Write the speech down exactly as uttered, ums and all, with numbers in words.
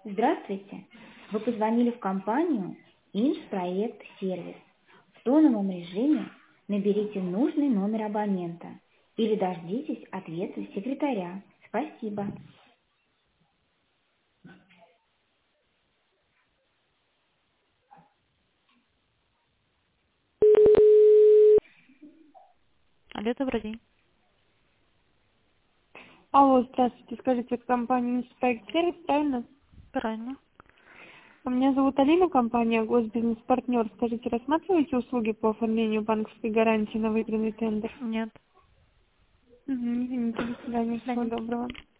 Здравствуйте! Вы позвонили в компанию «Инжпроект Сервис». В тоновом режиме наберите нужный номер абонента или дождитесь ответа секретаря. Спасибо. Алло, добрый день. Алло, здравствуйте. Скажите, это компания «Инспект Сервис», правильно? Правильно. А Меня зовут Алина, компания «Госбизнес-партнер». Скажите, рассматриваете услуги по оформлению банковской гарантии на выигранный тендер? Нет. Угу, извините, до свидания, Да всего нет. доброго.